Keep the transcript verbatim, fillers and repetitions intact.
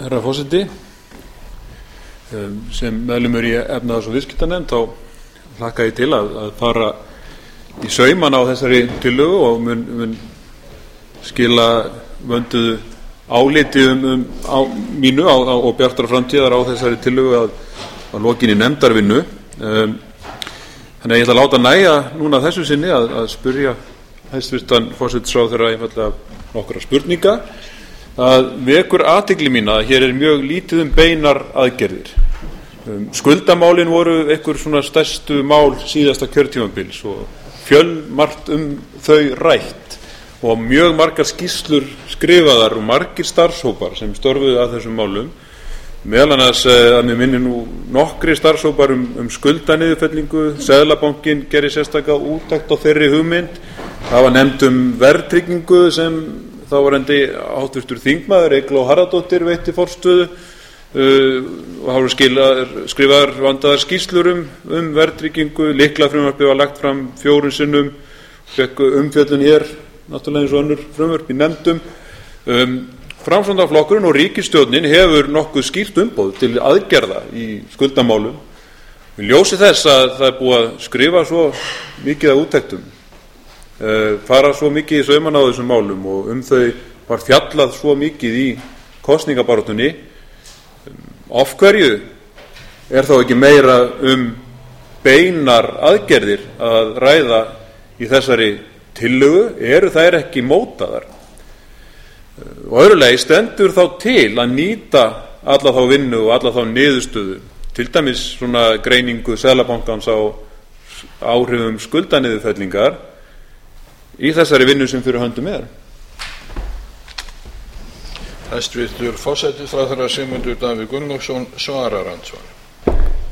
Herra forseti, sem meðlimur í efnahags- og viðskiptanefnd þá hlakka ég til að, að fara í saumana á þessari tillögu og mun, mun skila vönduðu áliti um, um á, mínu á, á, og bjartrar framtíðar á þessari tillögu að, að lokinni nefndarvinnu. Um, þannig að ég ætla að láta nægja núna þessu sinni að, að spyrja hæstvirtan forsætisráðherra einfaldlega nokkra spurninga. Það vekur athygli mína að hér er mjög lítið um beinar aðgerðir. Um, skuldamálin voru einhver svona stærstu mál síðasta kjörtímabils og fjölmargt um þau rætt og mjög margar skýrslur skrifaðar og margir starfshópar sem störfuðu að þessum málum. Meðal annars að mér minni nú nokkri starfshópar um, um skuldaniðurfellingu, Seðlabankinn gerir sérstaka úttekt á þeirri hugmynd. Það var nefnt um verðtryggingu sem þáverandi háttvirtur þingmaður Eygló Harðardóttir veitti forstöðu uh, og það voru skrifaðar vandaðar skýrslur um, um verðtryggingu. Lyklafrumvarpið var lagt fram fjórum sinnum, fékk umfjöllun hér náttúrulega eins og önnur frumvörp í nefndum. Um, Framsóknarflokkurinn og ríkisstjórnin hefur nokkuð skýrt umboð til aðgerða í skuldamálum. Í ljósi þess að það er búið að skrifa svo mikið af úttektum, Uh, fara svo mikið í saumana á þessum málum og um þau var fjallað svo mikið í kosningabaráttunni, um, af hverju er þá ekki meira um beinar aðgerðir að ræða í þessari tillögu? Eru þær ekki mótaðar? Uh, og öðrulega stendur þá til að nýta alla þá vinnu og alla þá niðurstöðu, til dæmis svona greiningu Seðlabankans á áhrifum skuldaniðurfellingar í þessari vinnu sem fyrir höndum er? Hæstvirtur forsætisráðherra Sigmundur Davíð Gunnlaugsson svarar andsvar.